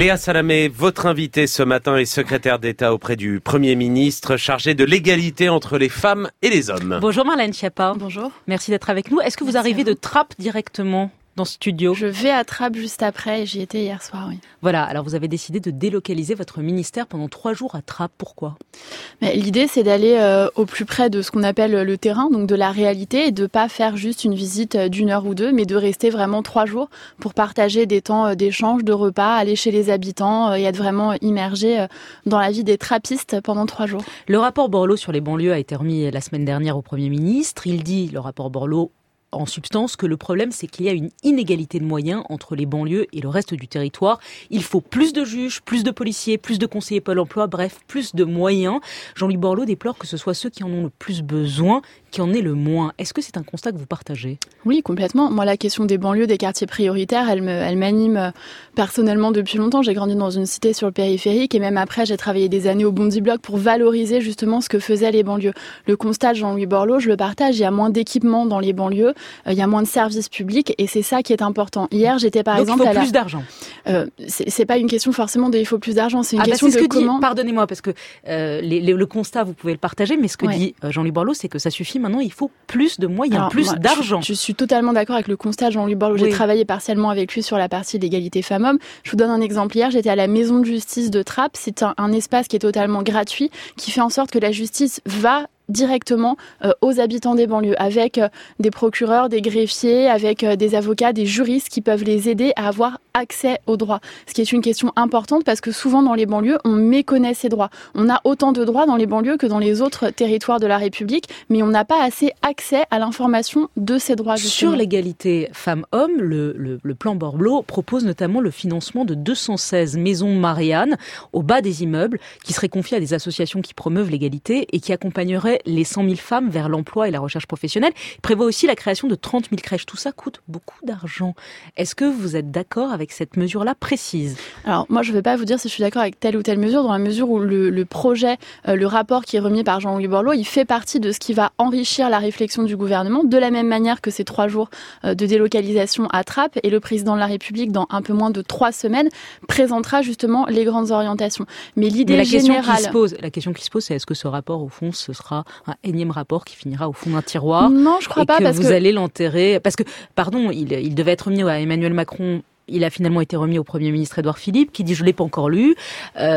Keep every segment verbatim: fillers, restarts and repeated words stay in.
Léa Salamé, votre invitée ce matin est secrétaire d'État auprès du Premier ministre, chargée de l'égalité entre les femmes et les hommes. Bonjour Marlène Schiappa. Bonjour. Merci d'être avec nous. Est-ce que vous Merci arrivez de Trappes directement dans ce studio? Je vais à Trappes juste après et j'y étais hier soir, oui. Voilà, alors vous avez décidé de délocaliser votre ministère pendant trois jours à Trappes. Pourquoi? Mais l'idée, c'est d'aller euh, au plus près de ce qu'on appelle le terrain, donc de la réalité, et de pas faire juste une visite d'une heure ou deux, mais de rester vraiment trois jours pour partager des temps d'échange, de repas, aller chez les habitants et être vraiment immergé dans la vie des trappistes pendant trois jours. Le rapport Borloo sur les banlieues a été remis la semaine dernière au Premier ministre. Il dit, le rapport Borloo, en substance, que le problème, c'est qu'il y a une inégalité de moyens entre les banlieues et le reste du territoire. Il faut plus de juges, plus de policiers, plus de conseillers Pôle emploi, bref, plus de moyens. Jean-Louis Borloo déplore que ce soit ceux qui en ont le plus besoin qui en aient le moins. Est-ce que c'est un constat que vous partagez? Oui, complètement. Moi, la question des banlieues, des quartiers prioritaires, elle, me, elle m'anime personnellement depuis longtemps. J'ai grandi dans une cité sur le périphérique et même après, j'ai travaillé des années au Bondi Bloc pour valoriser justement ce que faisaient les banlieues. Le constat de Jean-Louis Borloo, je le partage, il y a moins d'équipements dans les banlieues, euh, il y a moins de services publics et c'est ça qui est important. Hier, j'étais par Donc, exemple il faut à la... plus d'argent. Euh, c'est, c'est pas une question forcément de il faut plus d'argent, c'est une ah question bah c'est de ce que comment... dit, pardonnez-moi, parce que euh, les, les, le constat, vous pouvez le partager, mais ce que ouais. dit euh, Jean-Louis Borloo, c'est que ça suffit maintenant, il faut plus de moyens, Alors, plus moi, d'argent. Je, je suis totalement d'accord avec le constat de Jean-Louis Borloo. Oui. J'ai travaillé partiellement avec lui sur la partie de l'égalité femmes-hommes. Je vous donne un exemple. Hier, j'étais à la maison de justice de Trappes. C'est un, un espace qui est totalement gratuit, qui fait en sorte que la justice va directement euh, aux habitants des banlieues, avec euh, des procureurs, des greffiers, avec euh, des avocats, des juristes qui peuvent les aider à avoir accès aux droits. Ce qui est une question importante parce que souvent dans les banlieues, on méconnaît ces droits. On a autant de droits dans les banlieues que dans les autres territoires de la République, mais on n'a pas assez accès à l'information de ces droits. Justement. Sur l'égalité femmes-hommes, le, le, le plan Borloo propose notamment le financement de deux cent seize maisons Marianne au bas des immeubles qui seraient confiées à des associations qui promeuvent l'égalité et qui accompagneraient les cent mille femmes vers l'emploi et la recherche professionnelle. Il prévoit aussi la création de trente mille crèches. Tout ça coûte beaucoup d'argent. Est-ce que vous êtes d'accord avec cette mesure-là précise? Alors, moi, je ne vais pas vous dire si je suis d'accord avec telle ou telle mesure, dans la mesure où le, le projet, euh, le rapport qui est remis par Jean-Louis Borloo, il fait partie de ce qui va enrichir la réflexion du gouvernement, de la même manière que ces trois jours euh, de délocalisation à Trappes. Et le président de la République, dans un peu moins de trois semaines, présentera justement les grandes orientations. Mais l'idée Mais la générale... Question qui se pose, la question qui se pose, c'est est-ce que ce rapport, au fond, ce sera un énième rapport qui finira au fond d'un tiroir? Non, je crois et pas, que parce vous que... allez l'enterrer. Parce que, pardon, il, il devait être remis à Emmanuel Macron. Il a finalement été remis au Premier ministre Édouard Philippe, qui dit « je l'ai pas encore lu euh, ».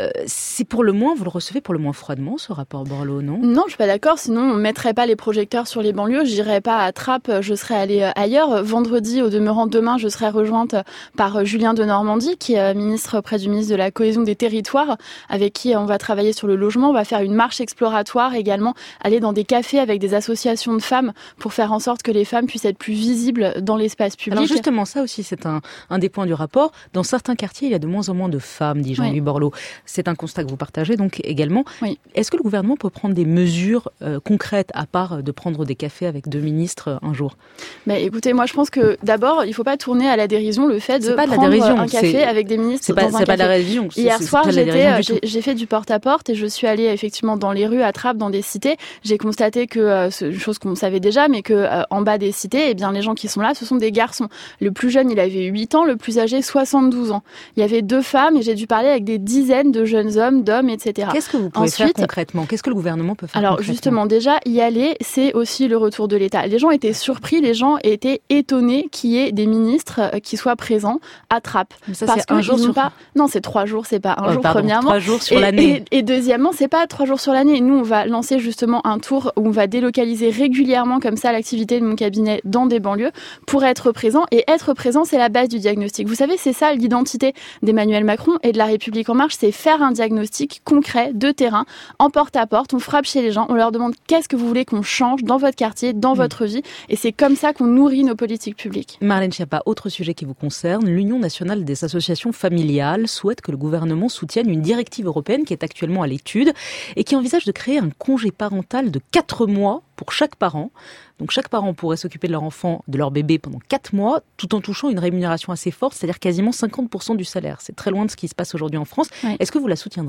C'est pour le moins, vous le recevez pour le moins froidement, ce rapport Borloo, non? Non, je suis pas d'accord, sinon on mettrait pas les projecteurs sur les banlieues, j'irais pas à Trappes, je serais allée ailleurs. Vendredi, au demeurant demain, je serai rejointe par Julien Denormandie, qui est ministre auprès du ministre de la Cohésion des Territoires, avec qui on va travailler sur le logement. On va faire une marche exploratoire également, aller dans des cafés avec des associations de femmes pour faire en sorte que les femmes puissent être plus visibles dans l'espace public. Alors justement, ça aussi, c'est un... un des points du rapport. Dans certains quartiers, il y a de moins en moins de femmes, dit Jean-Louis oui. Borloo. C'est un constat que vous partagez donc également. Oui. Est-ce que le gouvernement peut prendre des mesures euh, concrètes, à part de prendre des cafés avec deux ministres un jour? Mais écoutez, moi je pense que d'abord, il ne faut pas tourner à la dérision le fait de pas de prendre la dérision, un café c'est... avec des ministres c'est pas, dans un c'est café. Pas de la dérision. Hier c'est, soir, c'est j'étais, j'ai, j'ai fait du porte-à-porte et je suis allée effectivement dans les rues à Trappes, dans des cités. J'ai constaté que, euh, c'est une chose qu'on savait déjà, mais que euh, en bas des cités, eh bien, les gens qui sont là, ce sont des garçons. Le plus jeune, il avait huit ans, le plus âgé, soixante-douze ans. Il y avait deux femmes et j'ai dû parler avec des dizaines de jeunes hommes, d'hommes, et cetera. Qu'est-ce que vous pouvez Ensuite, faire concrètement? Qu'est-ce que le gouvernement peut faire alors concrètement? justement, déjà, y aller, c'est aussi le retour de l'État. Les gens étaient surpris, les gens étaient étonnés qu'il y ait des ministres qui soient présents à Trappes. Mais ça, parce c'est un jour sur... pas... Non, c'est trois jours, c'est pas un oh, jour, pardon, premièrement. Trois jours sur et, l'année. Et, et deuxièmement, c'est pas trois jours sur l'année. Nous, on va lancer justement un tour où on va délocaliser régulièrement comme ça l'activité de mon cabinet dans des banlieues pour être présent. Et être présent, c'est la base du diagnostic. Vous savez, c'est ça l'identité d'Emmanuel Macron et de La République En Marche, c'est faire un diagnostic concret de terrain, en porte-à-porte, on frappe chez les gens, on leur demande qu'est-ce que vous voulez qu'on change dans votre quartier, dans mmh. votre vie, et c'est comme ça qu'on nourrit nos politiques publiques. Marlène Schiappa, autre sujet qui vous concerne, l'Union nationale des associations familiales souhaite que le gouvernement soutienne une directive européenne qui est actuellement à l'étude et qui envisage de créer un congé parental de quatre mois pour chaque parent. Donc chaque parent pourrait s'occuper de leur enfant, de leur bébé pendant quatre mois, tout en touchant une rémunération assez forte, c'est-à-dire quasiment cinquante pour cent du salaire. C'est très loin de ce qui se passe aujourd'hui en France. Oui. Est-ce que vous la soutiendrez ?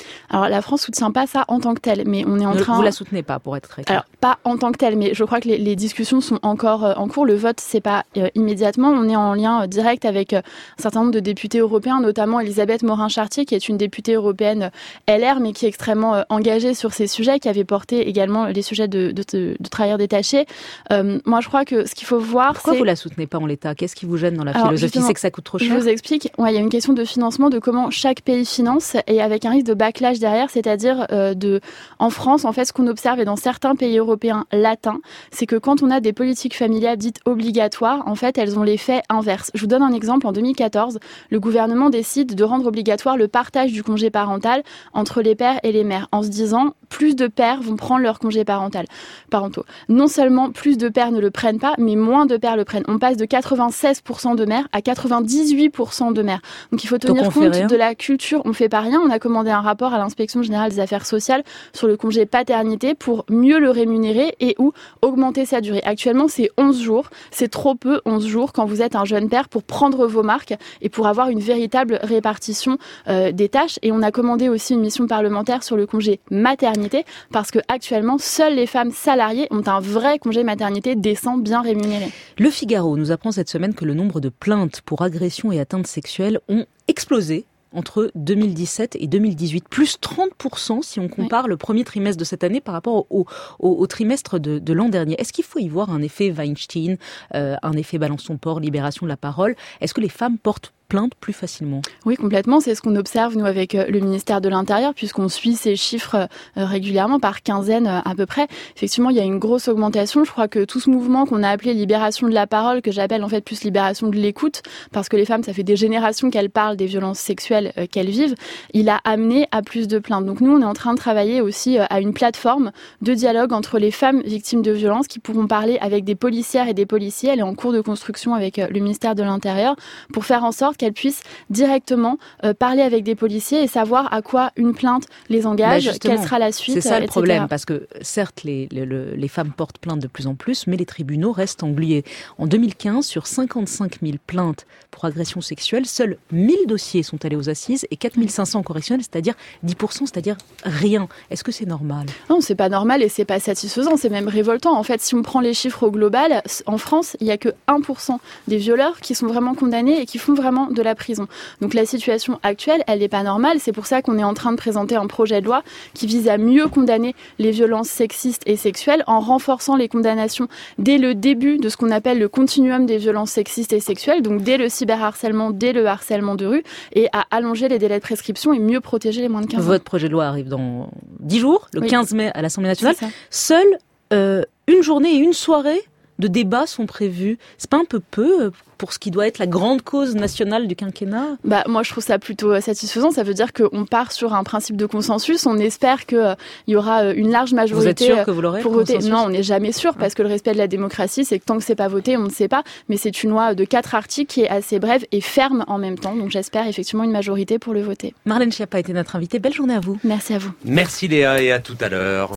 Alors la France soutient pas ça en tant que tel, mais on est en ne, train... Vous la soutenez pas, pour être très clair. Alors pas en tant que tel, mais je crois que les, les discussions sont encore euh, en cours. Le vote, c'est pas euh, immédiatement. On est en lien euh, direct avec euh, un certain nombre de députés européens, notamment Elisabeth Morin-Chartier, qui est une députée européenne L R, mais qui est extrêmement euh, engagée sur ces sujets, qui avait porté également les sujets de, de, de, de travailleurs détachés. Euh, moi, je crois que ce qu'il faut voir, Pourquoi c'est... vous la soutenez pas en l'état ? Qu'est-ce qui vous gêne dans la Alors, philosophie ? C'est que ça coûte trop cher ? Je vous explique. Ouais, il y a une question de financement, de comment chaque pays finance, et avec un risque de backlash derrière, c'est-à-dire euh, de, en France, en fait, ce qu'on observe et dans certains pays européens latins, c'est que quand on a des politiques familiales dites obligatoires, en fait, elles ont l'effet inverse. Je vous donne un exemple. En deux mille quatorze, le gouvernement décide de rendre obligatoire le partage du congé parental entre les pères et les mères, en se disant plus de pères vont prendre leur congé parental, parentaux. Non seulement plus de pères ne le prennent pas, mais moins de pères le prennent. On passe de quatre-vingt-seize pour cent de mères à quatre-vingt-dix-huit pour cent de mères. Donc il faut tenir compte de la culture. On fait pas rien. On a commandé un rapport à l'Inspection générale des affaires sociales sur le congé paternité pour mieux le rémunérer et ou augmenter sa durée. Actuellement, c'est onze jours. C'est trop peu, onze jours, quand vous êtes un jeune père, pour prendre vos marques et pour avoir une véritable répartition euh, des tâches. Et on a commandé aussi une mission parlementaire sur le congé maternité, parce que actuellement, seules les femmes salariées ont un vrai congé maternité décent, bien rémunéré. Le Figaro nous apprend cette semaine que le nombre de plaintes pour agressions et atteintes sexuelles ont explosé entre deux mille dix-sept et deux mille dix-huit, plus trente pour cent si on compare oui. le premier trimestre de cette année par rapport au, au, au trimestre de, de l'an dernier. Est-ce qu'il faut y voir un effet Weinstein, euh, un effet Balançon-Port, libération de la parole ? Est-ce que les femmes portent plainte plus facilement ? Oui, complètement. C'est ce qu'on observe, nous, avec le ministère de l'Intérieur, puisqu'on suit ces chiffres régulièrement, par quinzaine à peu près. Effectivement, il y a une grosse augmentation. Je crois que tout ce mouvement qu'on a appelé libération de la parole, que j'appelle en fait plus libération de l'écoute, parce que les femmes, ça fait des générations qu'elles parlent des violences sexuelles qu'elles vivent, il a amené à plus de plaintes. Donc nous, on est en train de travailler aussi à une plateforme de dialogue entre les femmes victimes de violences qui pourront parler avec des policières et des policiers. Elle est en cours de construction avec le ministère de l'Intérieur pour faire en sorte qu'elles puissent directement euh, parler avec des policiers et savoir à quoi une plainte les engage, bah quelle sera la suite. C'est ça le et cetera. Problème, parce que certes, les, les, les femmes portent plainte de plus en plus, mais les tribunaux restent englués. En deux mille quinze, sur cinquante-cinq mille plaintes pour agression sexuelle, seuls mille dossiers sont allés aux assises et quatre mille cinq cents en correctionnel, c'est-à-dire dix pour cent, c'est-à-dire rien. Est-ce que c'est normal ? Non, c'est pas normal et c'est pas satisfaisant, c'est même révoltant. En fait, si on prend les chiffres au global, en France, il y a que un pour cent des violeurs qui sont vraiment condamnés et qui font vraiment de la prison. Donc la situation actuelle, elle n'est pas normale. C'est pour ça qu'on est en train de présenter un projet de loi qui vise à mieux condamner les violences sexistes et sexuelles en renforçant les condamnations dès le début de ce qu'on appelle le continuum des violences sexistes et sexuelles, donc dès le cyberharcèlement, dès le harcèlement de rue, et à allonger les délais de prescription et mieux protéger les moins de quinze ans. Votre projet de loi arrive dans dix jours, le oui. quinze mai à l'Assemblée nationale. Seule euh, une journée et une soirée de débats sont prévus. C'est pas un peu peu pour ce qui doit être la grande cause nationale du quinquennat ? Bah, moi, je trouve ça plutôt satisfaisant. Ça veut dire qu'on part sur un principe de consensus. On espère qu'il euh, y aura une large majorité vous êtes sûr que vous l'aurez, pour voter. Non, on n'est jamais sûr, parce que le respect de la démocratie, c'est que tant que c'est pas voté, on ne sait pas. Mais c'est une loi de quatre articles qui est assez brève et ferme en même temps. Donc j'espère effectivement une majorité pour le voter. Marlène Schiappa a été notre invitée. Belle journée à vous. Merci à vous. Merci Léa et à tout à l'heure.